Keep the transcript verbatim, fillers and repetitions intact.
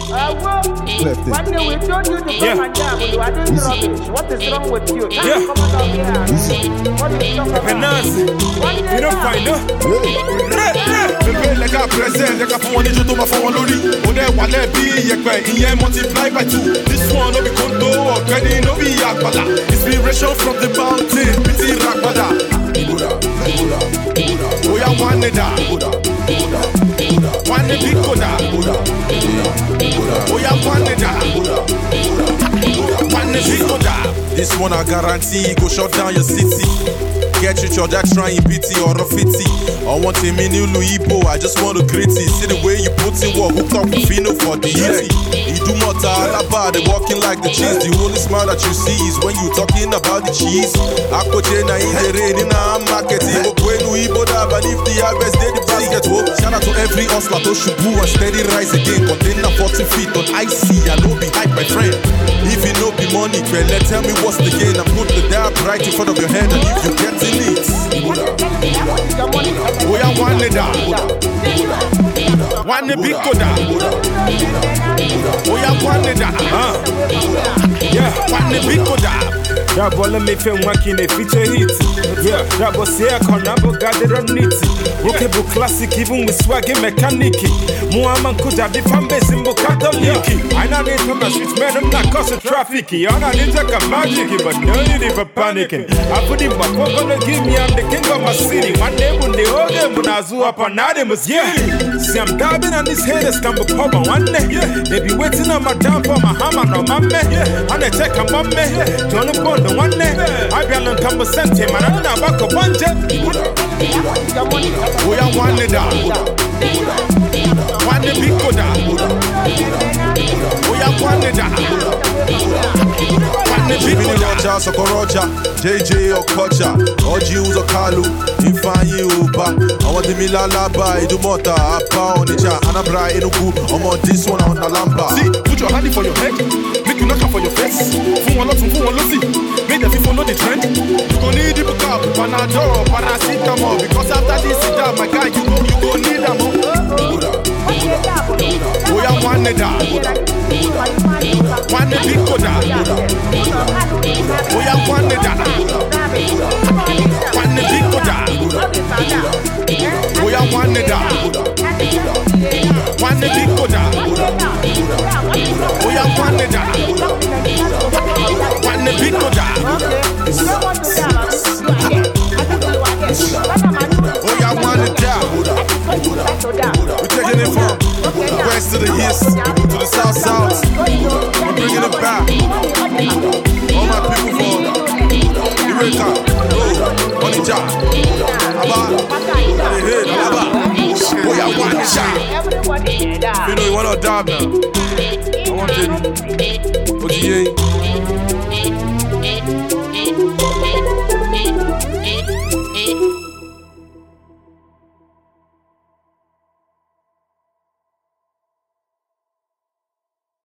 Left it. One day we told you to Yeah. come and jam, you are doing rubbish. What is wrong with you? Now Yeah. you come out of here. What is wrong with Nancy, you don't find her. Bébé les gars présents, les gars font un éjeu ma font un loli. On est wallet bi yekwe, iye multiply by two. This one no be kondo, okeni no be yakbala. Inspiration from the mountain, pity rakbada. Oya one da, one big koda. Oya one da, one big koda. This one I guarantee go shut down your city. Get you charge, trying B T or a fifty. I want a mini Luibo, I just want to create it. See the way you put in work, hook up with Fino for the easy. You do more talaba, they walking like the cheese. The only smile that you see is when you talking about the cheese. Akojena in the rain, in a marketing. When Luibo dab, and if the harvest, they the basket. Shout out to every hustler, to Shubu and steady rise again. Container forty feet on I C, I know be hype, my friend. If you know be money, well, let tell me what's the gain. I put the dab right in front of your head, and if you get it, oya one da, one big koda. Oya one da, Yeah, one big koda. that boy let me feel working a feature hit. Yeah, that boy say I can't have got it on it. Okay, but classic even with swaggy mechanic. Muhammad could have the fan base in Catholic. I know they told the streets, man, I'm not causing traffic. I know they take a magic, but no need for panicking. I put in my phone, gonna give me, I'm the king of my city. One day when they hold them, when I zoo up on Adimus, yeah. See, I'm dabbing on these haters, come up over one day. They be waiting on my down for my hammer, no man, and they check a mum, John upon the one day. I be on come sent him, and I'm not back up one jet. Oya one da, one big koda. Oya one da, one big koda. Roger, Sokoroja, J J Okocha, Oji Uzokalu, Ifanyi Uba. I want the Milalaba, Idumota, Apa Onija, Anabra Enugu. I'm on this one on Alamba. See, put your hand for your head, make you knock out for your face. Fun one lot, fun one lot, see. Make the people know the trend. You gon' need the book up, Panadol, paracetamol. Because after this, sit down, my guy, you go, you go need them. Oya one da, one big koda. Oya one da, one big koda. Oya one da, one big koda. Oya one da, one big koda. Oya one da. We're taking it from west to the east, to the south, south. We're bringing it back. All my people from Eureka, Road, Onitsha, Aba, the head, Aba. Oh, yeah, one shot. You know, you want to dab now. I want it. O G A.